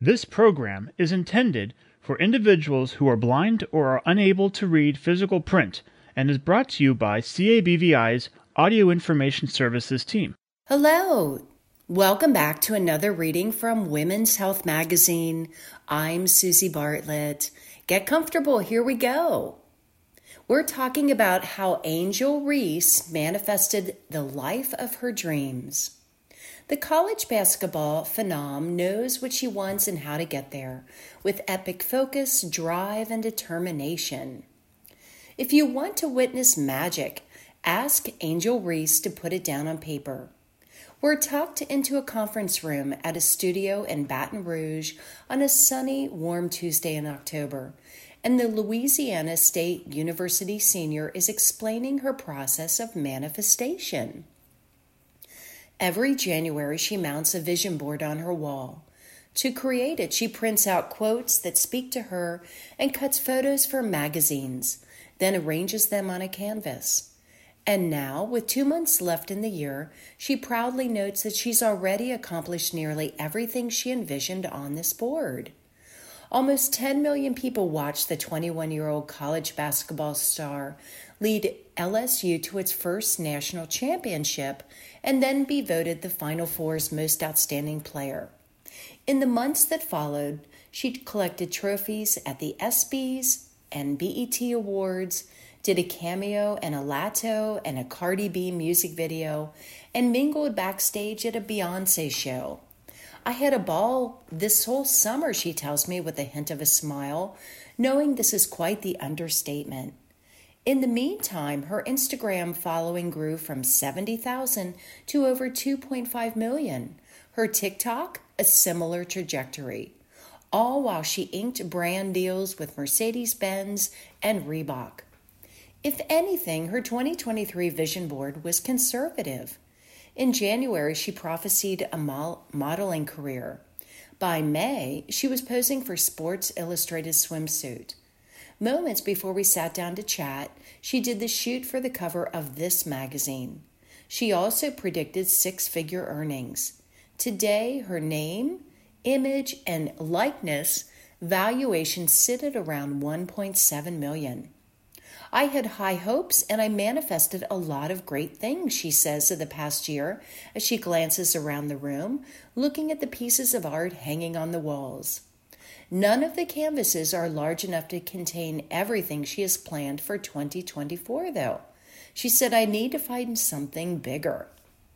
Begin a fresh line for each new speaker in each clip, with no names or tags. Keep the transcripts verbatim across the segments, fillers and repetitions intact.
This program is intended for individuals who are blind or are unable to read physical print and is brought to you by C A B V I's Audio Information Services team.
Hello. Welcome back to another reading from Women's Health Magazine. I'm Susie Bartlett. Get comfortable. Here we go. We're talking about how Angel Reese manifested the life of her dreams. The college basketball phenom knows what she wants and how to get there, with epic focus, drive, and determination. If you want to witness magic, ask Angel Reese to put it down on paper. We're tucked into a conference room at a studio in Baton Rouge on a sunny, warm Tuesday in October, and the Louisiana State University senior is explaining her process of manifestation. Every January, she mounts a vision board on her wall. To create it, she prints out quotes that speak to her and cuts photos for magazines, then arranges them on a canvas. And now, with two months left in the year, she proudly notes that she's already accomplished nearly everything she envisioned on this board. Almost ten million people watched the twenty-one-year-old college basketball star lead L S U to its first national championship and then be voted the Final Four's most outstanding player. In the months that followed, she collected trophies at the ESPYs and B E T Awards, did a cameo in a Lato and a Cardi B music video, and mingled backstage at a Beyonce show. I had a ball this whole summer, she tells me with a hint of a smile, knowing this is quite the understatement. In the meantime, her Instagram following grew from seventy thousand to over two point five million. Her TikTok, a similar trajectory. All while she inked brand deals with Mercedes-Benz and Reebok. If anything, her twenty twenty-three vision board was conservative. In January, she prophesied a modeling career. By May, she was posing for Sports Illustrated swimsuit. Moments before we sat down to chat, she did the shoot for the cover of this magazine. She also predicted six-figure earnings. Today, her name, image, and likeness valuation sit at around one point seven million dollars. I had high hopes and I manifested a lot of great things, she says of the past year as she glances around the room, looking at the pieces of art hanging on the walls. None of the canvases are large enough to contain everything she has planned for twenty twenty-four, though. She said, I need to find something bigger.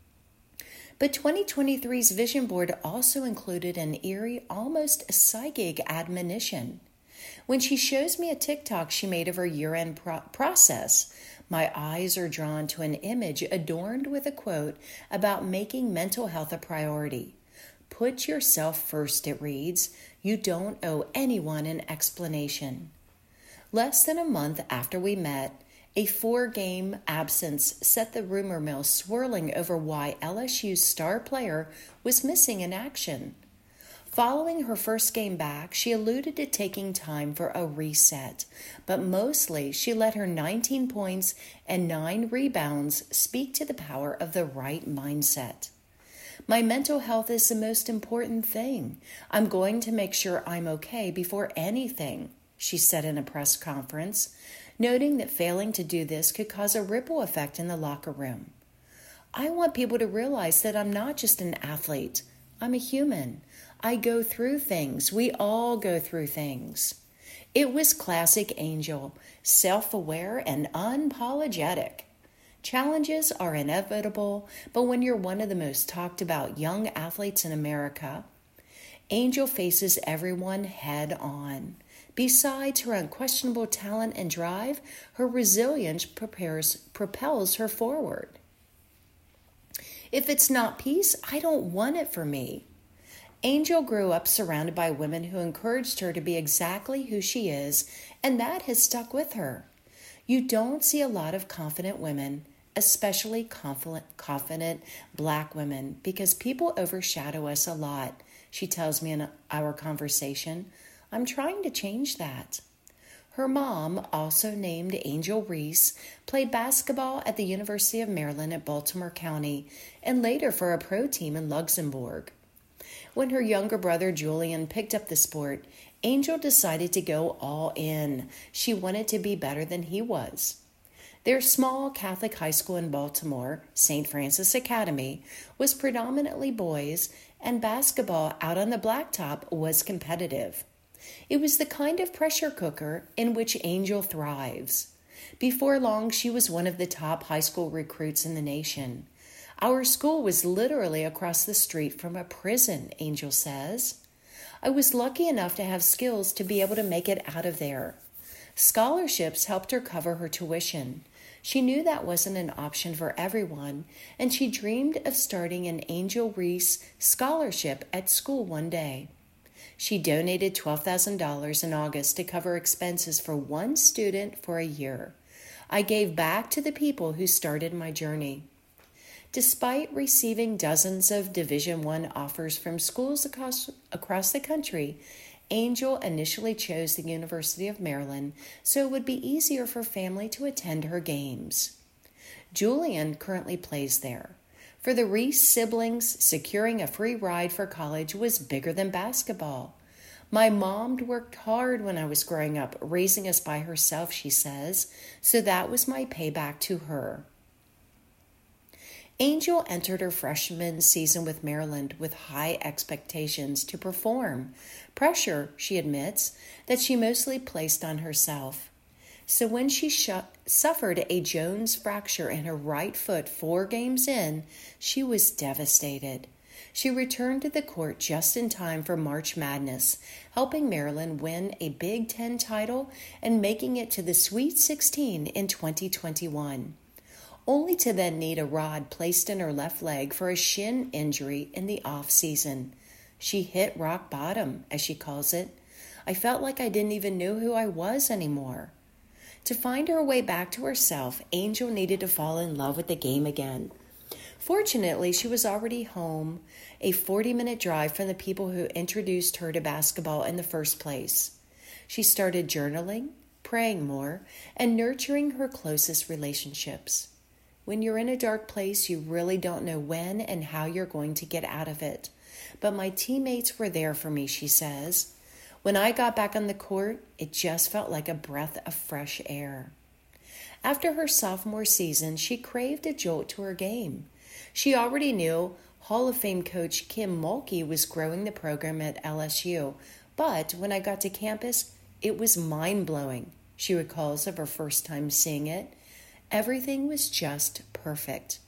But twenty twenty-three's vision board also included an eerie, almost psychic admonition. When she shows me a TikTok she made of her year-end pro- process, my eyes are drawn to an image adorned with a quote about making mental health a priority. Put yourself first, it reads. You don't owe anyone an explanation. Less than a month after we met, a four-game absence set the rumor mill swirling over why L S U's star player was missing in action. Following her first game back, she alluded to taking time for a reset, but mostly she let her nineteen points and nine rebounds speak to the power of the right mindset. My mental health is the most important thing. I'm going to make sure I'm okay before anything, she said in a press conference, noting that failing to do this could cause a ripple effect in the locker room. I want people to realize that I'm not just an athlete. I'm a human. I go through things. We all go through things. It was classic Angel, self-aware and unapologetic. Challenges are inevitable, but when you're one of the most talked about young athletes in America, Angel faces everyone head on. Besides her unquestionable talent and drive, her resilience prepares, propels her forward. If it's not peace, I don't want it for me. Angel grew up surrounded by women who encouraged her to be exactly who she is, and that has stuck with her. You don't see a lot of confident women, especially confident, confident Black women, because people overshadow us a lot, she tells me in our conversation. I'm trying to change that. Her mom, also named Angel Reese, played basketball at the University of Maryland at Baltimore County and later for a pro team in Luxembourg. When her younger brother Julian picked up the sport, Angel decided to go all in. She wanted to be better than he was. Their small Catholic high school in Baltimore, Saint Francis Academy, was predominantly boys, and basketball out on the blacktop was competitive. It was the kind of pressure cooker in which Angel thrives. Before long, she was one of the top high school recruits in the nation. Our school was literally across the street from a prison, Angel says. I was lucky enough to have skills to be able to make it out of there. Scholarships helped her cover her tuition. She knew that wasn't an option for everyone, and she dreamed of starting an Angel Reese scholarship at school one day. She donated twelve thousand dollars in August to cover expenses for one student for a year. I gave back to the people who started my journey. Despite receiving dozens of Division One offers from schools across, across the country, Angel initially chose the University of Maryland so it would be easier for family to attend her games. Julian currently plays there. For the Reese siblings, securing a free ride for college was bigger than basketball. My mom worked hard when I was growing up, raising us by herself, she says, so that was my payback to her. Angel entered her freshman season with Maryland with high expectations to perform, pressure, she admits, that she mostly placed on herself. So when she sh- suffered a Jones fracture in her right foot four games in, she was devastated. She returned to the court just in time for March Madness, helping Maryland win a Big Ten title and making it to the Sweet sixteen in twenty twenty-one. Only to then need a rod placed in her left leg for a shin injury in the off-season. She hit rock bottom, as she calls it. I felt like I didn't even know who I was anymore. To find her way back to herself, Angel needed to fall in love with the game again. Fortunately, she was already home, a forty-minute drive from the people who introduced her to basketball in the first place. She started journaling, praying more, and nurturing her closest relationships. When you're in a dark place, you really don't know when and how you're going to get out of it. But my teammates were there for me, she says. When I got back on the court, it just felt like a breath of fresh air. After her sophomore season, she craved a jolt to her game. She already knew Hall of Fame coach Kim Mulkey was growing the program at L S U, but when I got to campus, it was mind-blowing, she recalls of her first time seeing it. Everything was just perfect.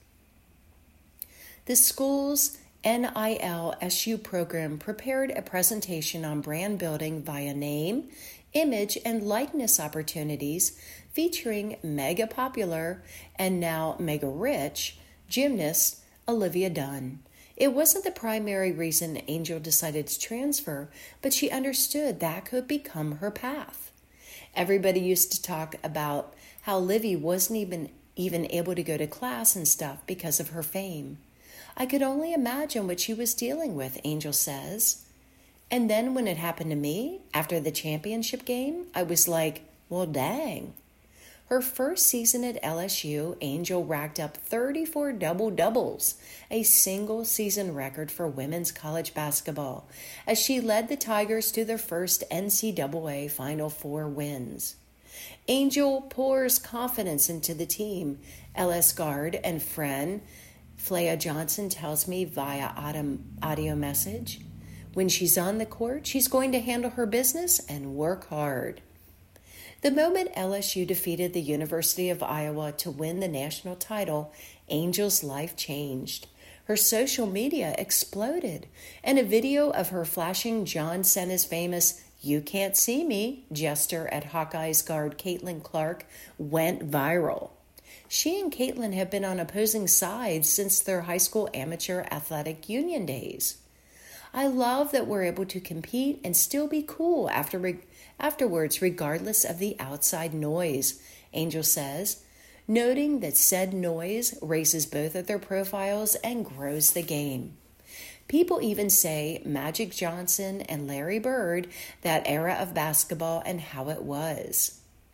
The school's N I L S U program prepared a presentation on brand building via name, image, and likeness opportunities featuring mega popular and now mega rich gymnast Olivia Dunne. It wasn't the primary reason Angel decided to transfer, but she understood that could become her path. Everybody used to talk about how Livy wasn't even, even able to go to class and stuff because of her fame. I could only imagine what she was dealing with, Angel says. And then when it happened to me, after the championship game, I was like, well, dang. Her first season at L S U, Angel racked up thirty-four double-doubles, a single-season record for women's college basketball, as she led the Tigers to their first N C double A Final Four wins. Angel pours confidence into the team, L S guard and friend Flea Johnson tells me via audio message. When she's on the court, she's going to handle her business and work hard. The moment L S U defeated the University of Iowa to win the national title, Angel's life changed. Her social media exploded, and a video of her flashing John Cena's famous "You Can't See Me" gesture at Hawkeyes guard Caitlin Clark went viral. She and Caitlin have been on opposing sides since their high school amateur athletic union days. I love that we're able to compete and still be cool after re- afterwards, regardless of the outside noise, Angel says, noting that said noise raises both of their profiles and grows the game. People even say Magic Johnson and Larry Bird, that era of basketball and how it was.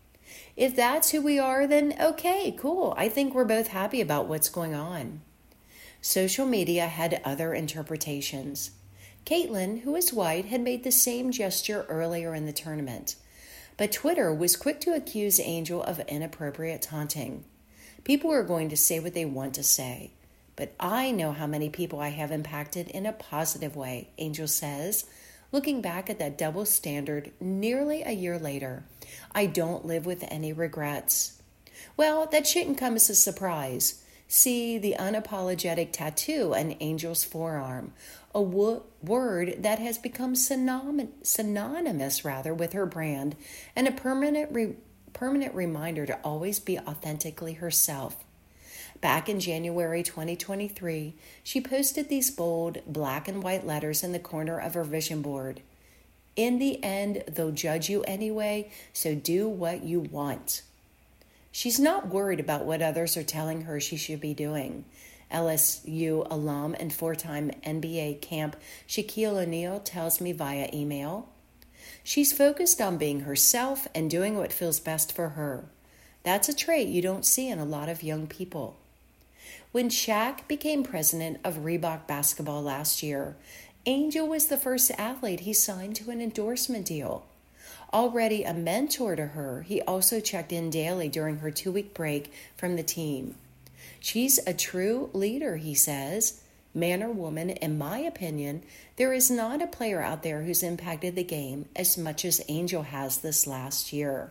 If that's who we are, then okay, cool. I think we're both happy about what's going on. Social media had other interpretations. Caitlin, who is white, had made the same gesture earlier in the tournament. But Twitter was quick to accuse Angel of inappropriate taunting. People are going to say what they want to say, but I know how many people I have impacted in a positive way, Angel says, looking back at that double standard nearly a year later. I don't live with any regrets. Well, that shouldn't come as a surprise. See the unapologetic tattoo on Angel's forearm, a wo- word that has become synonym- synonymous rather with her brand, and a permanent re- permanent reminder to always be authentically herself. Back in January twenty twenty-three, she posted these bold black and white letters in the corner of her vision board. In the end, they'll judge you anyway, so do what you want. She's not worried about what others are telling her she should be doing. L S U alum and four-time N B A camp Shaquille O'Neal tells me via email. She's focused on being herself and doing what feels best for her. That's a trait you don't see in a lot of young people. When Shaq became president of Reebok Basketball last year, Angel was the first athlete he signed to an endorsement deal. Already a mentor to her, he also checked in daily during her two-week break from the team. She's a true leader, he says. Man or woman, in my opinion, there is not a player out there who's impacted the game as much as Angel has this last year.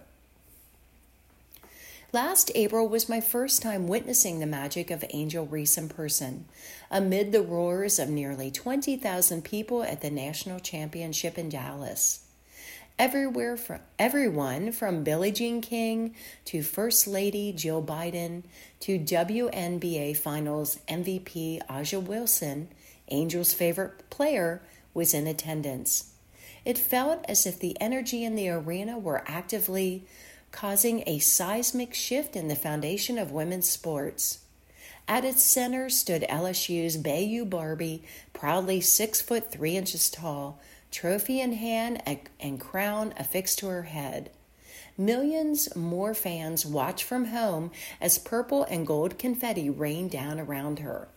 Last April was my first time witnessing the magic of Angel Reese in person, amid the roars of nearly twenty thousand people at the National Championship in Dallas. Everywhere from everyone from Billie Jean King to First Lady Jill Biden to W N B A Finals M V P A'ja Wilson, Angel's favorite player, was in attendance. It felt as if the energy in the arena were actively causing a seismic shift in the foundation of women's sports. At its center stood L S U's Bayou Barbie, proudly six foot three inches tall, trophy in hand and crown affixed to her head. Millions more fans watched from home as purple and gold confetti rained down around her.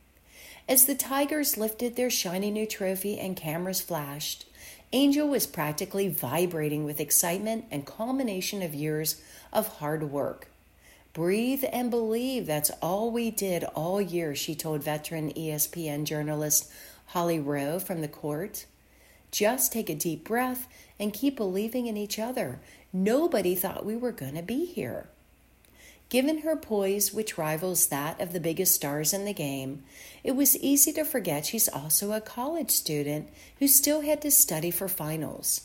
As the Tigers lifted their shiny new trophy and cameras flashed, Angel was practically vibrating with excitement and culmination of years of hard work. Breathe and believe, that's all we did all year, she told veteran E S P N journalist Holly Rowe from the court. Just take a deep breath and keep believing in each other. Nobody thought we were going to be here. Given her poise, which rivals that of the biggest stars in the game, it was easy to forget she's also a college student who still had to study for finals.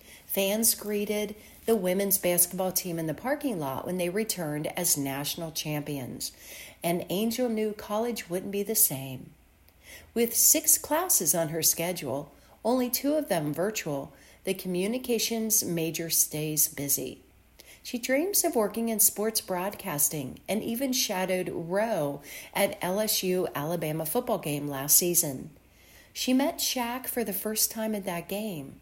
Fans greeted the women's basketball team in the parking lot when they returned as national champions, and Angel knew college wouldn't be the same. With six classes on her schedule, only two of them virtual, the communications major stays busy. She dreams of working in sports broadcasting and even shadowed Rowe at L S U Alabama football game last season. She met Shaq for the first time at that game.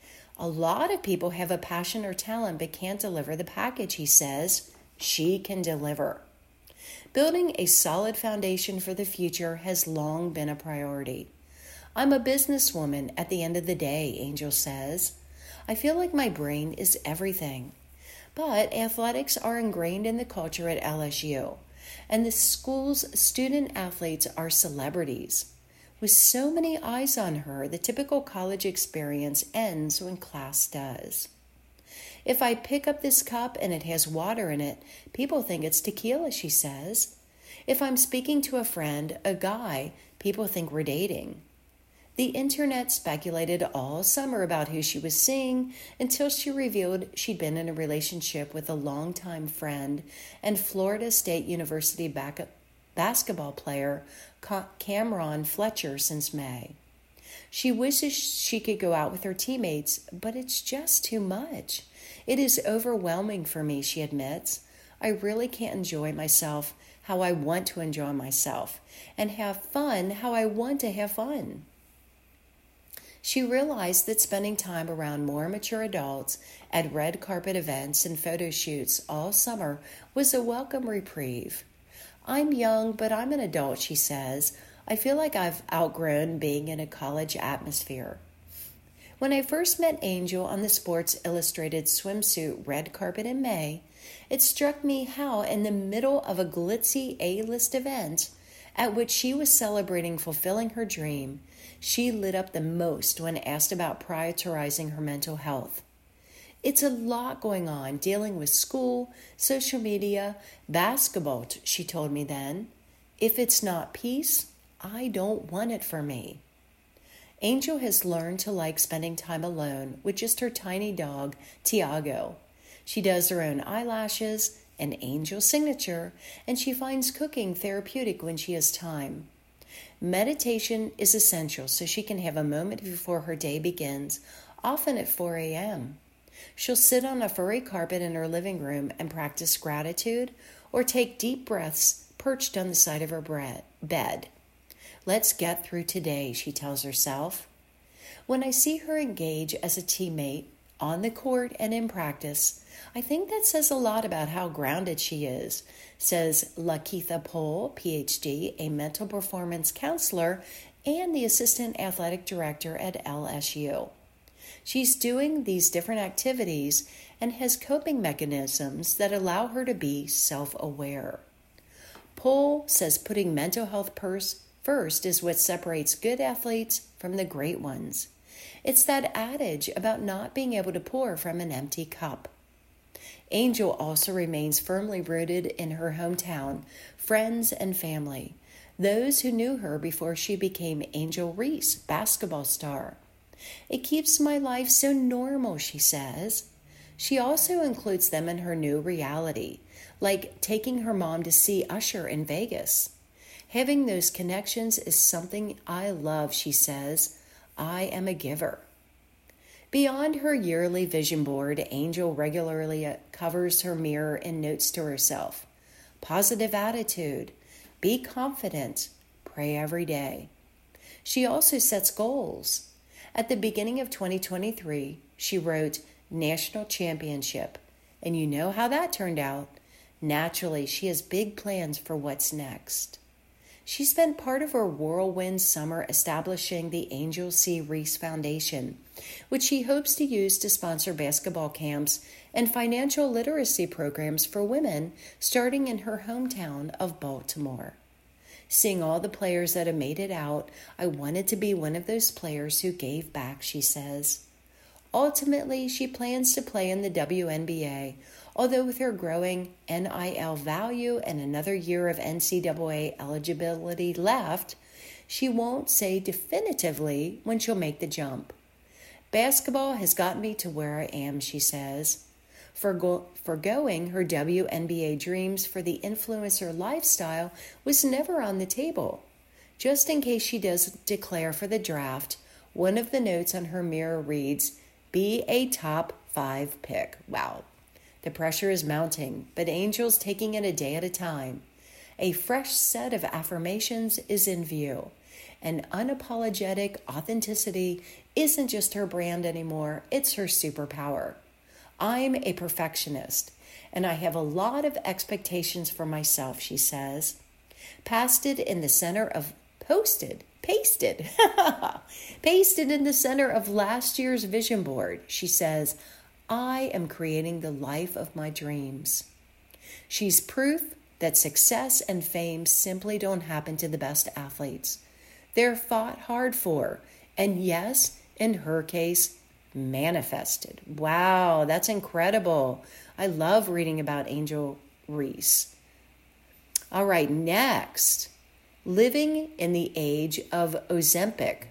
A lot of people have a passion or talent but can't deliver the package, he says. She can deliver. Building a solid foundation for the future has long been a priority. I'm a businesswoman at the end of the day, Angel says. I feel like my brain is everything. But athletics are ingrained in the culture at L S U, and the school's student athletes are celebrities. With so many eyes on her, the typical college experience ends when class does. If I pick up this cup and it has water in it, people think it's tequila, she says. If I'm speaking to a friend, a guy, people think we're dating. The internet speculated all summer about who she was seeing until she revealed she'd been in a relationship with a longtime friend and Florida State University back- basketball player Cameron Fletcher since May. She wishes she could go out with her teammates, but it's just too much. It is overwhelming for me, she admits. I really can't enjoy myself how I want to enjoy myself and have fun how I want to have fun. She realized that spending time around more mature adults at red carpet events and photo shoots all summer was a welcome reprieve. I'm young, but I'm an adult, she says. I feel like I've outgrown being in a college atmosphere. When I first met Angel on the Sports Illustrated swimsuit red carpet in May, it struck me how, in the middle of a glitzy A-list event at which she was celebrating fulfilling her dream, she lit up the most when asked about prioritizing her mental health. It's a lot going on, dealing with school, social media, basketball, she told me then. If it's not peace, I don't want it for me. Angel has learned to like spending time alone with just her tiny dog, Tiago. She does her own eyelashes, an Angel signature, and she finds cooking therapeutic when she has time. Meditation is essential so she can have a moment before her day begins, often at four a.m. She'll sit on a furry carpet in her living room and practice gratitude or take deep breaths perched on the side of her bed. Let's get through today, she tells herself. When I see her engage as a teammate, on the court and in practice, I think that says a lot about how grounded she is, says Lakitha Pohl, P H D, a mental performance counselor and the assistant athletic director at L S U. She's doing these different activities and has coping mechanisms that allow her to be self-aware. Pohl says putting mental health first First is what separates good athletes from the great ones. It's that adage about not being able to pour from an empty cup. Angel also remains firmly rooted in her hometown, friends, and family, those who knew her before she became Angel Reese, basketball star. It keeps my life so normal, she says. She also includes them in her new reality, like taking her mom to see Usher in Vegas. Having those connections is something I love, she says. I am a giver. Beyond her yearly vision board, Angel regularly covers her mirror and notes to herself. Positive attitude. Be confident. Pray every day. She also sets goals. At the beginning of twenty twenty-three, she wrote National Championship. And you know how that turned out. Naturally, she has big plans for what's next. She spent part of her whirlwind summer establishing the Angel C. Reese Foundation, which she hopes to use to sponsor basketball camps and financial literacy programs for women starting in her hometown of Baltimore. Seeing all the players that have made it out, I wanted to be one of those players who gave back, she says. Ultimately, she plans to play in the W N B A, although with her growing N I L value and another year of N C double A eligibility left, she won't say definitively when she'll make the jump. Basketball has gotten me to where I am, she says. Forgo- forgoing her W N B A dreams for the influencer lifestyle was never on the table. Just in case she does declare for the draft, one of the notes on her mirror reads, "Be a top five pick." Wow. The pressure is mounting, but Angel's taking it a day at a time. A fresh set of affirmations is in view. And unapologetic authenticity isn't just her brand anymore, it's her superpower. I'm a perfectionist, and I have a lot of expectations for myself, she says. Pasted in the center of, posted, pasted, pasted in the center of last year's vision board, she says, I am creating the life of my dreams. She's proof that success and fame simply don't happen to the best athletes. They're fought hard for, and yes, in her case, manifested. Wow, that's incredible. I love reading about Angel Reese. All right, next, living in the age of Ozempic.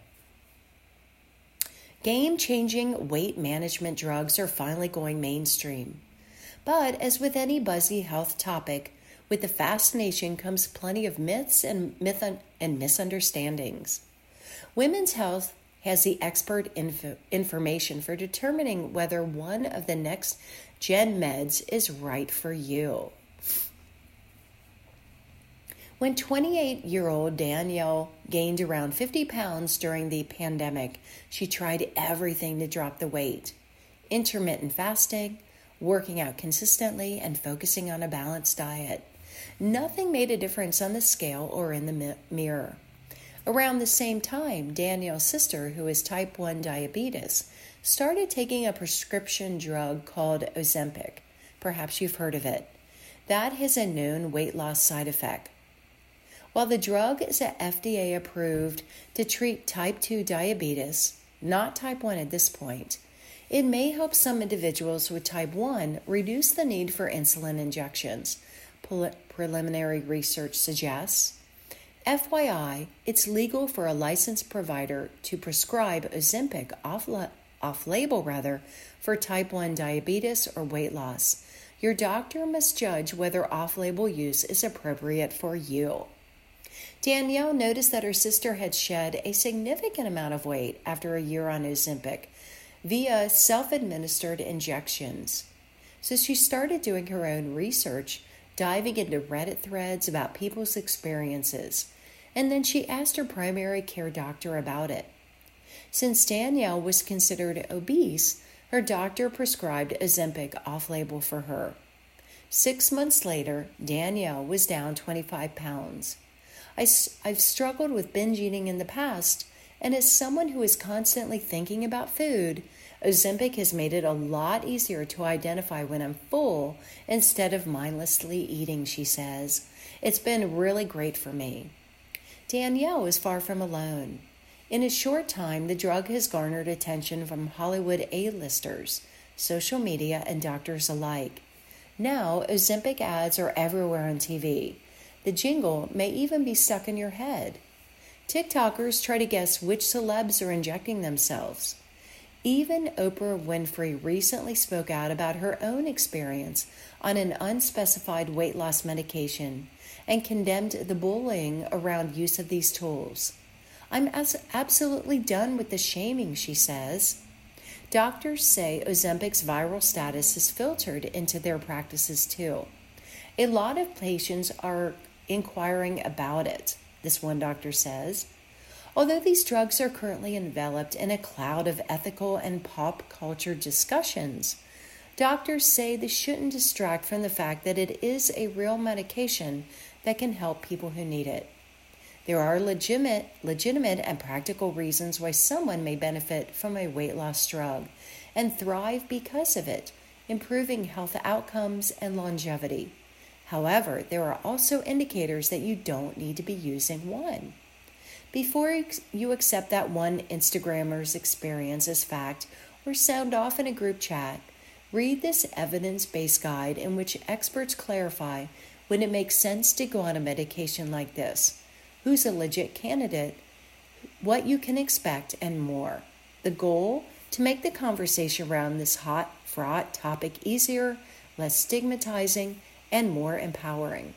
Game-changing weight management drugs are finally going mainstream. But as with any buzzy health topic, with the fascination comes plenty of myths and myth and misunderstandings. Women's Health has the expert info- information for determining whether one of the next gen meds is right for you. When twenty-eight-year-old Danielle gained around fifty pounds during the pandemic, she tried everything to drop the weight. Intermittent fasting, working out consistently, and focusing on a balanced diet. Nothing made a difference on the scale or in the mi- mirror. Around the same time, Danielle's sister, who has type one diabetes, started taking a prescription drug called Ozempic. Perhaps you've heard of it. That has a known weight loss side effect. While the drug is F D A approved to treat type two diabetes, not type one at this point, it may help some individuals with type one reduce the need for insulin injections, Pre- preliminary research suggests. F Y I, it's legal for a licensed provider to prescribe Ozempic off off-label rather, for type one diabetes or weight loss. Your doctor must judge whether off-label use is appropriate for you. Danielle noticed that her sister had shed a significant amount of weight after a year on Ozempic via self-administered injections. So she started doing her own research, diving into Reddit threads about people's experiences, and then she asked her primary care doctor about it. Since Danielle was considered obese, her doctor prescribed Ozempic off-label for her. Six months later, Danielle was down twenty-five pounds. I, I've struggled with binge eating in the past, and as someone who is constantly thinking about food, Ozempic has made it a lot easier to identify when I'm full instead of mindlessly eating, she says. It's been really great for me. Danielle is far from alone. In a short time, the drug has garnered attention from Hollywood A-listers, social media, and doctors alike. Now, Ozempic ads are everywhere on T V. The jingle may even be stuck in your head. TikTokers try to guess which celebs are injecting themselves. Even Oprah Winfrey recently spoke out about her own experience on an unspecified weight loss medication and condemned the bullying around use of these tools. I'm as absolutely done with the shaming, she says. Doctors say Ozempic's viral status is filtered into their practices too. A lot of patients are inquiring about it, this one doctor says. Although these drugs are currently enveloped in a cloud of ethical and pop culture discussions, doctors say this shouldn't distract from the fact that it is a real medication that can help people who need it. There are legitimate, legitimate and practical reasons why someone may benefit from a weight loss drug and thrive because of it, improving health outcomes and longevity. However, there are also indicators that you don't need to be using one. Before you accept that one Instagrammer's experience as fact or sound off in a group chat, read this evidence-based guide in which experts clarify when it makes sense to go on a medication like this, who's a legit candidate, what you can expect, and more. The goal? To make the conversation around this hot, fraught topic easier, less stigmatizing, and more empowering.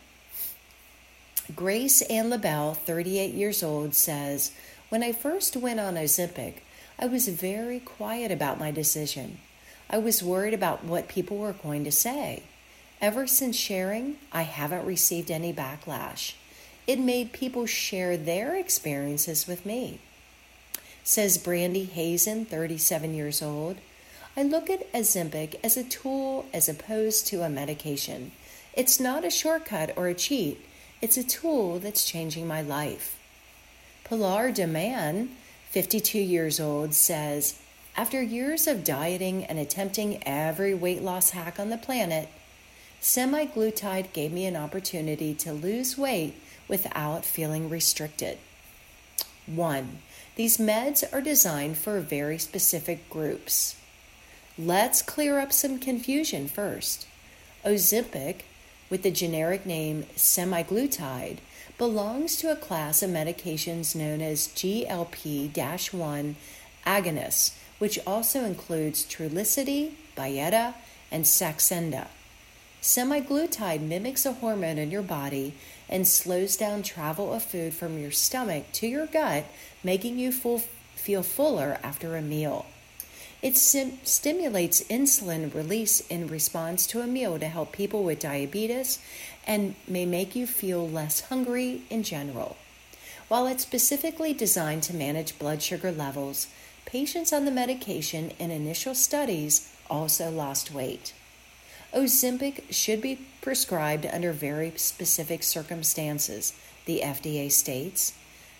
Grace Ann LaBelle, thirty-eight years old, says, "When I first went on Ozempic, I was very quiet about my decision. I was worried about what people were going to say. Ever since sharing, I haven't received any backlash. It made people share their experiences with me." Says Brandy Hazen, thirty-seven years old, "I look at Ozempic as a tool as opposed to a medication. It's not a shortcut or a cheat. It's a tool that's changing my life." Pilar DeMann, fifty-two years old, says, "After years of dieting and attempting every weight loss hack on the planet, semaglutide gave me an opportunity to lose weight without feeling restricted." One, these meds are designed for very specific groups. Let's clear up some confusion first. Ozempic, with the generic name semaglutide, belongs to a class of medications known as G L P one agonists, which also includes Trulicity, Byetta, and Saxenda. Semaglutide mimics a hormone in your body and slows down travel of food from your stomach to your gut, making you full, feel fuller after a meal. It sim- stimulates insulin release in response to a meal to help people with diabetes and may make you feel less hungry in general. While it's specifically designed to manage blood sugar levels, patients on the medication in initial studies also lost weight. Ozempic should be prescribed under very specific circumstances, the F D A states.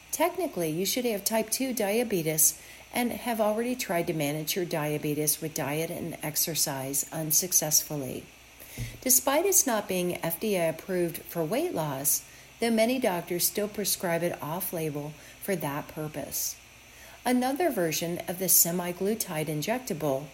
Technically, you should have type two diabetes and have already tried to manage your diabetes with diet and exercise unsuccessfully. Despite its not being F D A approved for weight loss, though many doctors still prescribe it off-label for that purpose. Another version of the semaglutide injectable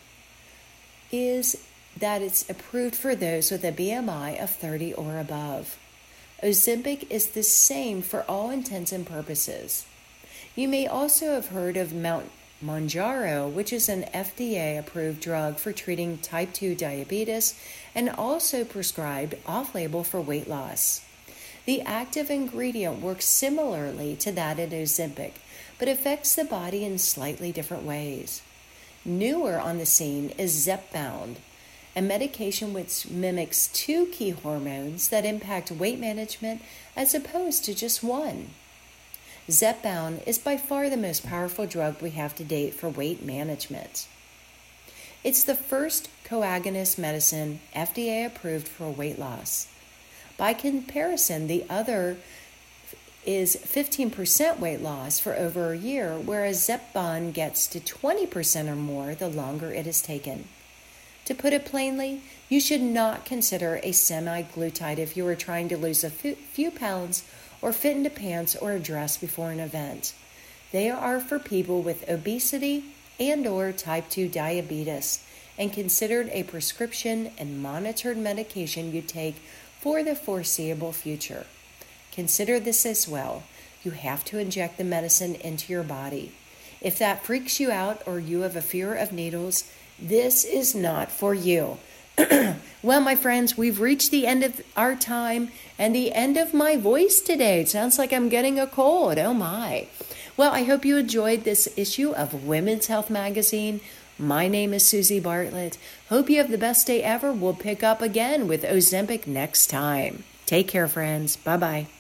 is that it's approved for those with a B M I of thirty or above. Ozempic is the same for all intents and purposes. You may also have heard of Mount Mounjaro, which is an F D A-approved drug for treating type two diabetes and also prescribed off-label for weight loss. The active ingredient works similarly to that in Ozempic, but affects the body in slightly different ways. Newer on the scene is Zepbound, a medication which mimics two key hormones that impact weight management as opposed to just one. Zepbound is by far the most powerful drug we have to date for weight management. It's the first coagonist medicine F D A approved for weight loss. By comparison, the other is fifteen percent weight loss for over a year, whereas Zepbound gets to twenty percent or more the longer it is taken. To put it plainly, you should not consider a semaglutide if you are trying to lose a few pounds or fit into pants or a dress before an event. They are for people with obesity and or type two diabetes and considered a prescription and monitored medication you take for the foreseeable future. Consider this as well. You have to inject the medicine into your body. If that freaks you out or you have a fear of needles, this is not for you. Well, my friends, we've reached the end of our time and the end of my voice today. It sounds like I'm getting a cold. Oh, my. Well, I hope you enjoyed this issue of Women's Health Magazine. My name is Susie Bartlett. Hope you have the best day ever. We'll pick up again with Ozempic next time. Take care, friends. Bye-bye.